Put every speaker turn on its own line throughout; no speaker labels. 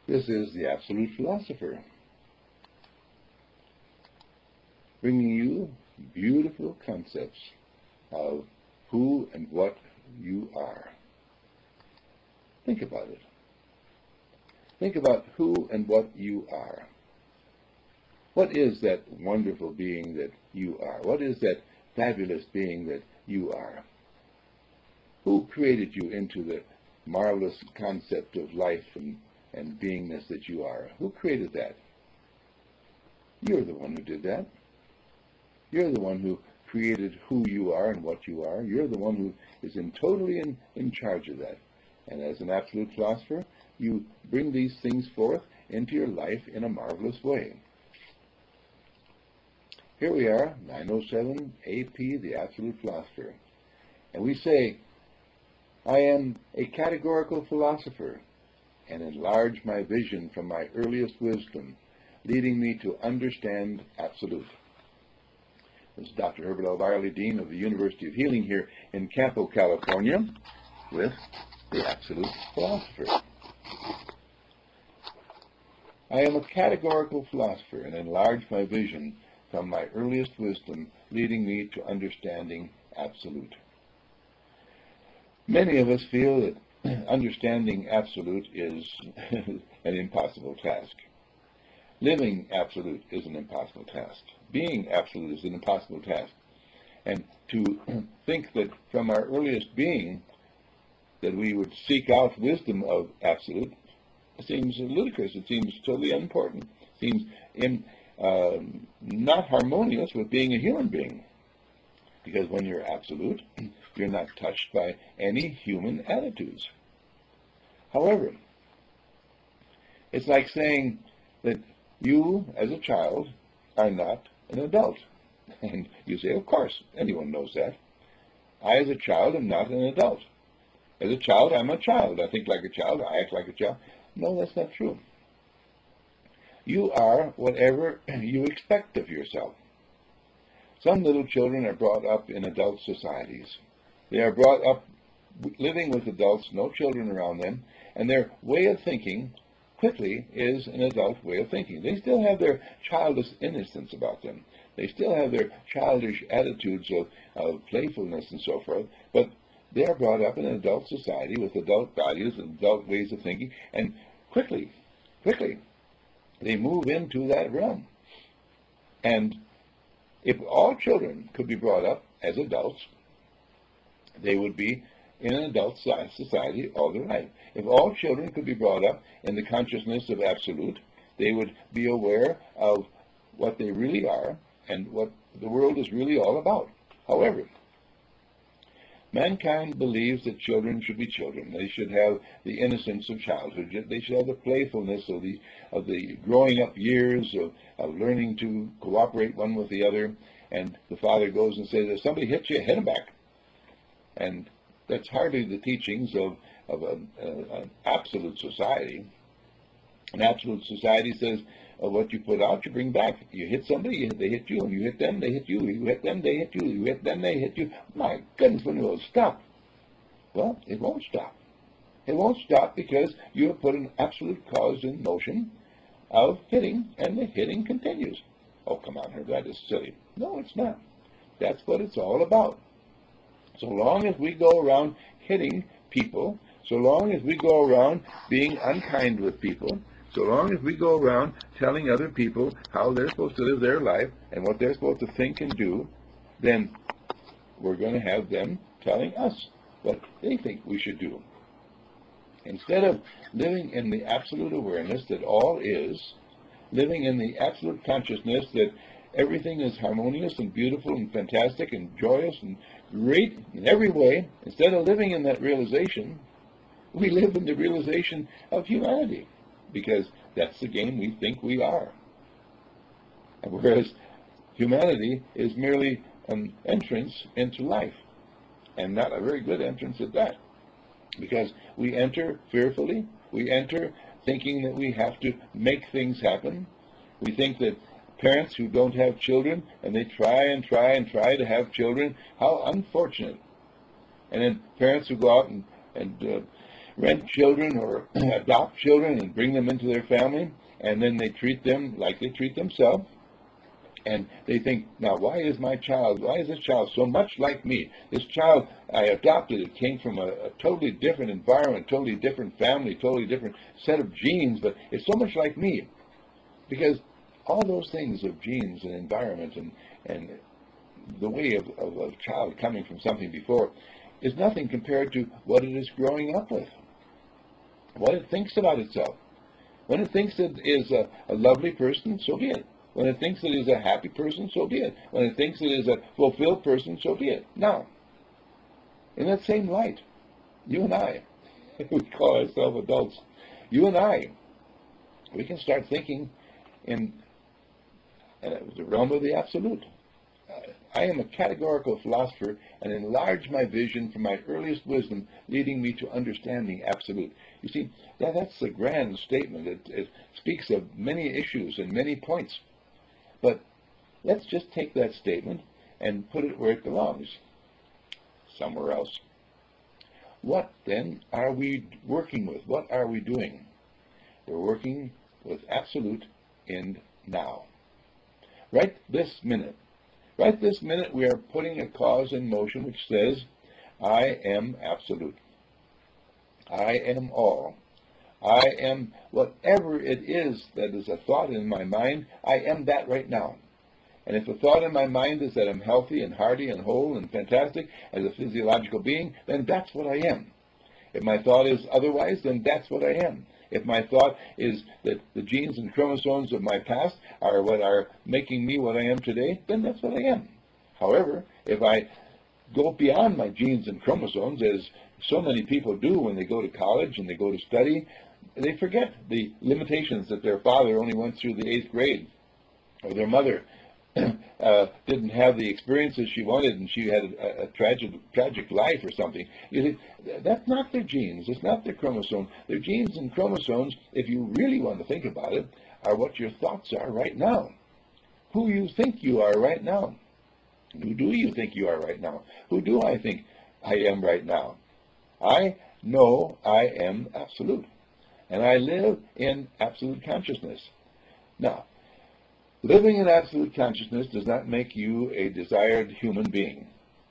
This is the Absolute Philosopher, bringing you beautiful concepts of who and what you are. Think about it. Think about who and what you are. What is that wonderful being that you are? What is that fabulous being that you are? Who created you into the marvelous concept of life and beingness that you are? Who created that? You're the one who did that. You're the one who created who you are and what you are. You're the one who is totally in charge of that. And as an absolute philosopher, you bring these things forth into your life in a marvelous way. Here we are, 907 AP, the Absolute Philosopher. And we say, I am a categorical philosopher, and enlarge my vision from my earliest wisdom, leading me to understand absolute. This is Dr. Herbert L. Byerly, Dean of the University of Healing here in Campo, California, with the Absolute Philosopher. I am a categorical philosopher, and enlarge my vision from my earliest wisdom, leading me to understanding absolute. Many of us feel that understanding absolute is an impossible task. Living absolute is an impossible task. Being absolute is an impossible task. And to think that from our earliest being that we would seek out wisdom of absolute seems ludicrous. It seems totally unimportant. It seems not harmonious with being a human being. Because when you're absolute, you're not touched by any human attitudes. However, it's like saying that you, as a child, are not an adult. And you say, of course, anyone knows that. I, as a child, am not an adult. As a child, I'm a child. I think like a child. I act like a child. No, that's not true. You are whatever you expect of yourself. Some little children are brought up in adult societies. They are brought up living with adults, no children around them, and their way of thinking quickly is an adult way of thinking. They still have their childish innocence about them. They still have their childish attitudes of playfulness and so forth, but they are brought up in an adult society with adult values and adult ways of thinking, and quickly, they move into that realm. And if all children could be brought up as adults, they would be in an adult society all their life. If all children could be brought up in the consciousness of absolute, they would be aware of what they really are and what the world is really all about. However, mankind believes that children should be children. They should have the innocence of childhood. They should have the playfulness of the growing up years of learning to cooperate one with the other. And the father goes and says, if somebody hits you, hit him back. And that's hardly the teachings of an absolute society. An absolute society says, what you put out, you bring back. You hit somebody, they hit you, and you hit them, they hit you. You hit them, they hit you. You hit them, they hit you. My goodness, when will it stop? Well, it won't stop. It won't stop because you have put an absolute cause in motion of hitting, and the hitting continues. Oh, come on, Herb, that is silly. No, it's not. That's what it's all about. So long as we go around hitting people, so long as we go around being unkind with people, so long as we go around telling other people how they're supposed to live their life and what they're supposed to think and do, then we're going to have them telling us what they think we should do. Instead of living in the absolute awareness that all is, living in the absolute consciousness that everything is harmonious and beautiful and fantastic and joyous and great in every way, instead of living in that realization, we live in the realization of humanity, because that's the game we think we are. Whereas humanity is merely an entrance into life, and not a very good entrance at that, because we enter fearfully, we enter thinking that we have to make things happen. We think that parents who don't have children, and they try to have children, how unfortunate. And then parents who go out and rent children or adopt children and bring them into their family, and then they treat them like they treat themselves. And they think, now, why is this child so much like me? This child I adopted, it came from a totally different environment, totally different family, totally different set of genes, but it's so much like me. Because all those things of genes and environment and the way of a child coming from something before is nothing compared to what it is growing up with, what it thinks about itself. When it thinks it is a lovely person, so be it. When it thinks it is a happy person, so be it. When it thinks it is a fulfilled person, so be it. Now, in that same light, you and I, we call ourselves adults, you and I, we can start thinking in the realm of the absolute. I am a categorical philosopher and enlarge my vision from my earliest wisdom, leading me to understanding absolute. You see, that's a grand statement. It speaks of many issues and many points. But let's just take that statement and put it where it belongs, somewhere else. What, then, are we working with? What are we doing? We're working with absolute in now. Right this minute. Right this minute, we are putting a cause in motion which says, I am absolute. I am all. I am whatever it is that is a thought in my mind, I am that right now. And if the thought in my mind is that I'm healthy and hearty and whole and fantastic as a physiological being, then that's what I am. If my thought is otherwise, then that's what I am. If my thought is that the genes and chromosomes of my past are what are making me what I am today, then that's what I am. However, if I go beyond my genes and chromosomes, as so many people do when they go to college and they go to study, they forget the limitations that their father only went through the 8th grade, or their mother didn't have the experiences she wanted and she had a tragic life or something. You see, that's not their genes. It's not their chromosomes. Their genes and chromosomes, if you really want to think about it, are what your thoughts are right now. Who you think you are right now. Who do you think you are right now? Who do I think I am right now? I know I am absolute. And I live in absolute consciousness. Now, living in absolute consciousness does not make you a desired human being.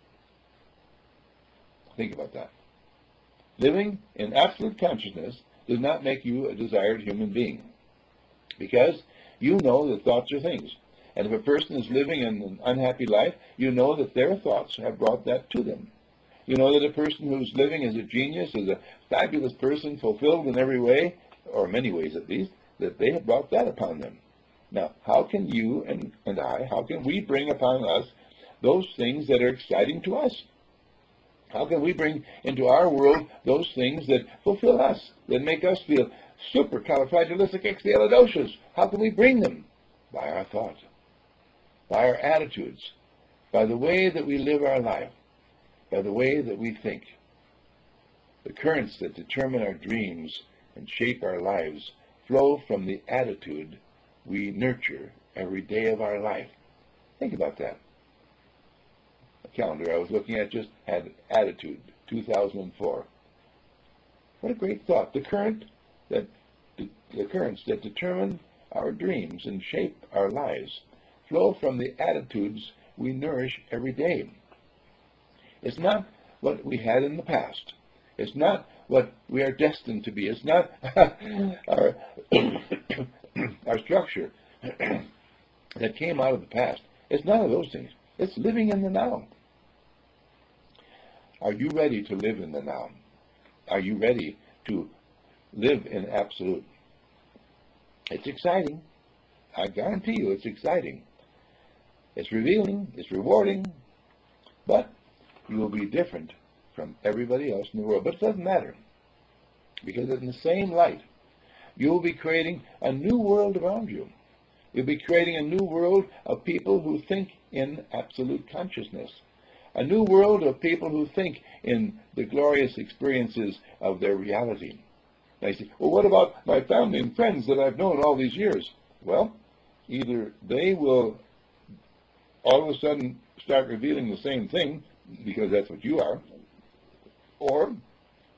Think about that. Living in absolute consciousness does not make you a desired human being. Because you know that thoughts are things. And if a person is living an unhappy life, you know that their thoughts have brought that to them. You know that a person who's living as a genius, as a fabulous person, fulfilled in every way, or many ways at least, that they have brought that upon them. Now, how can you and I, how can we bring upon us those things that are exciting to us? How can we bring into our world those things that fulfill us, that make us feel supercalifragilisticexpialidocious? How can we bring them? By our thoughts, by our attitudes, by the way that we live our life, by the way that we think. The currents that determine our dreams and shape our lives flow from the attitude we nurture every day of our life. Think about that. The calendar I was looking at just had attitude, 2004. What a great thought. The currents that determine our dreams and shape our lives flow from the attitudes we nourish every day. It's not what we had in the past. It's not what we are destined to be. It's not our our structure that came out of the past. It's none of those things. It's living in the now. Are you ready to live in the now? Are you ready to live in absolute? It's exciting. I guarantee you it's exciting. It's revealing. It's rewarding. But you will be different from everybody else in the world. But it doesn't matter. Because in the same light, you will be creating a new world around you. You'll be creating a new world of people who think in absolute consciousness. A new world of people who think in the glorious experiences of their reality. They say, well, what about my family and friends that I've known all these years? Well, either they will all of a sudden start revealing the same thing, because that's what you are, or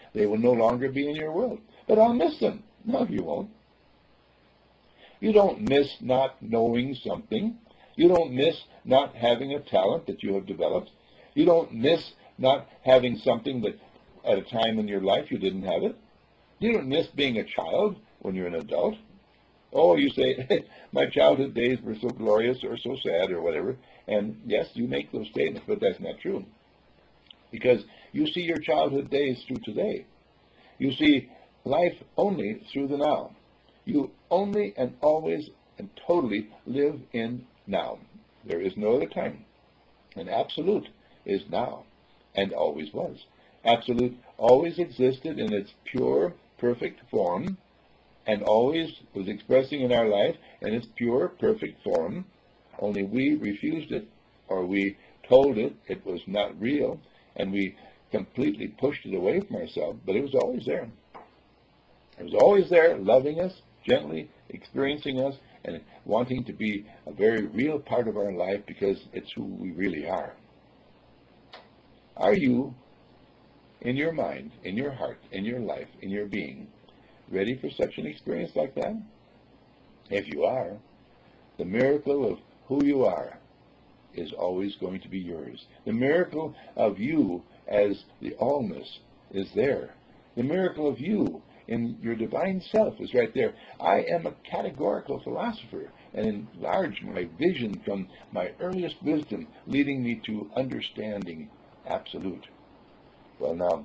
They will no longer be in your world. But I'll miss them. No, you won't. You don't miss not knowing something. You don't miss not having a talent that you have developed. You don't miss not having something that at a time in your life you didn't have it. You don't miss being a child when you're an adult. Oh, you say, my childhood days were so glorious or so sad or whatever. And yes, you make those statements, but that's not true. Because you see your childhood days through today. You see life only through the now. You only and always and totally live in now. There is no other time. And absolute is now and always was. Absolute always existed in its pure, perfect form and always was expressing in our life in its pure, perfect form. Only we refused it, or we told it it was not real, and we completely pushed it away from ourselves, but it was always there. It was always there, loving us, gently experiencing us, and wanting to be a very real part of our life because it's who we really are. Are you, in your mind, in your heart, in your life, in your being, ready for such an experience like that? If you are, the miracle of who you are is always going to be yours. The miracle of you as the allness is there. The miracle of you in your divine self is right there. I am a categorical philosopher and enlarge my vision from my earliest wisdom, leading me to understanding absolute. Well, now,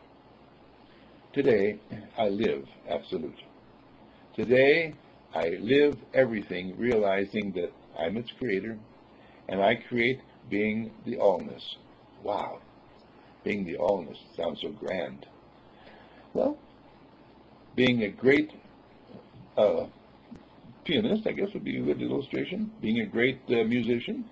today I live absolute. Today I live everything realizing that I'm its creator, and I create being the allness. Wow, being the allness sounds so grand. Well, being a great pianist, I guess, would be a good illustration. Being a great musician.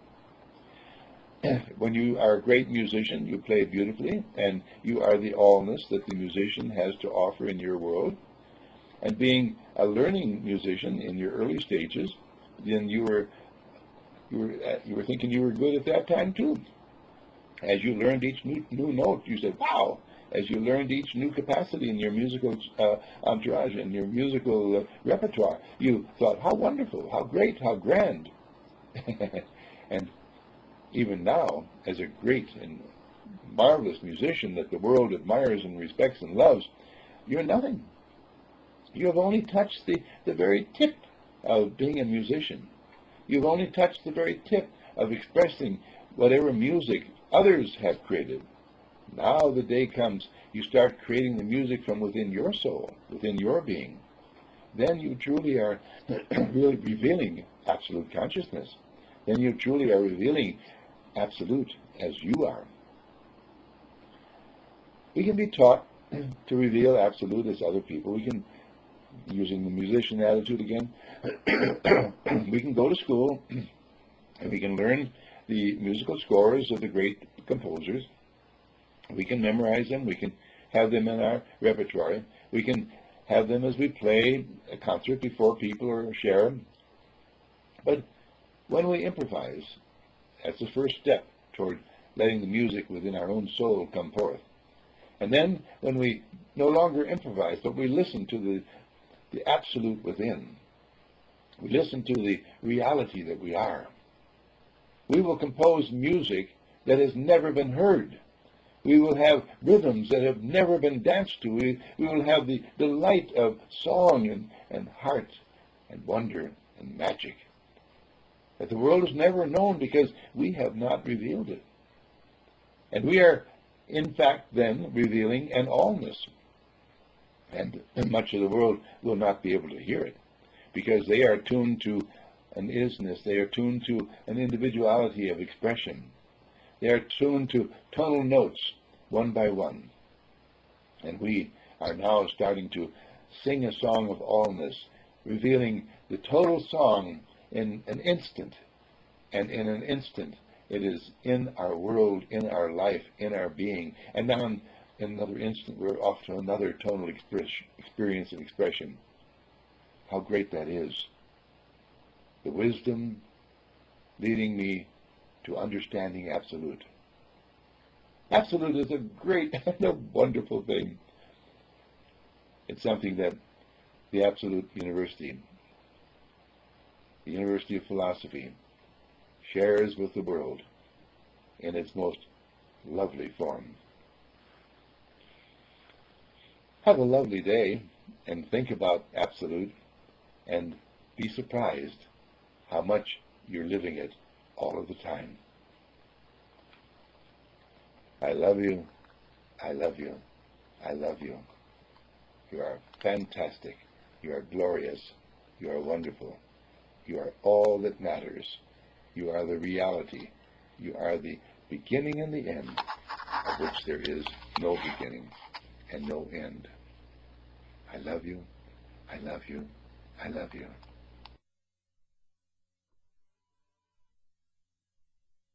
When you are a great musician, you play beautifully, and you are the allness that the musician has to offer in your world. And being a learning musician in your early stages, then you were thinking you were good at that time too. As you learned each new note, you said, "Wow!" As you learned each new capacity in your musical entourage and your musical repertoire, you thought, "How wonderful! How great! How grand!" And even now, as a great and marvelous musician that the world admires and respects and loves, you're nothing. You have only touched the very tip of being a musician. You've only touched the very tip of expressing whatever music others have created. Now the day comes, you start creating the music from within your soul, within your being. Then you truly are really revealing absolute consciousness. Then you truly are revealing absolute as you are. We can be taught to reveal absolute as other people. We can, using the musician attitude again, we can go to school and we can learn the musical scores of the great composers. We can memorize them. We can have them in our repertoire. We can have them as we play a concert before people or share them. But when we improvise, that's the first step toward letting the music within our own soul come forth. And then when we no longer improvise, but we listen to the absolute within, we listen to the reality that we are, we will compose music that has never been heard. We will have rhythms that have never been danced to. We will have the delight of song and heart and wonder and magic that the world has never known because we have not revealed it. And we are, in fact, then revealing an allness. And much of the world will not be able to hear it because they are tuned to an isness. They are tuned to an individuality of expression. They are tuned to tonal notes, one by one. And we are now starting to sing a song of allness, revealing the total song in an instant. And in an instant, it is in our world, in our life, in our being. And now in another instant, we're off to another tonal experience and expression. How great that is. The wisdom leading me to understanding absolute. Absolute is a great and a wonderful thing. It's something that the Absolute University, the University of Philosophy, shares with the world in its most lovely form. Have a lovely day, and think about Absolute, and be surprised how much you're living it all of the time. I love you. I love you. I love you. You are fantastic. You are glorious. You are wonderful. You are all that matters. You are the reality. You are the beginning and the end, of which there is no beginning and no end. I love you. I love you. I love you.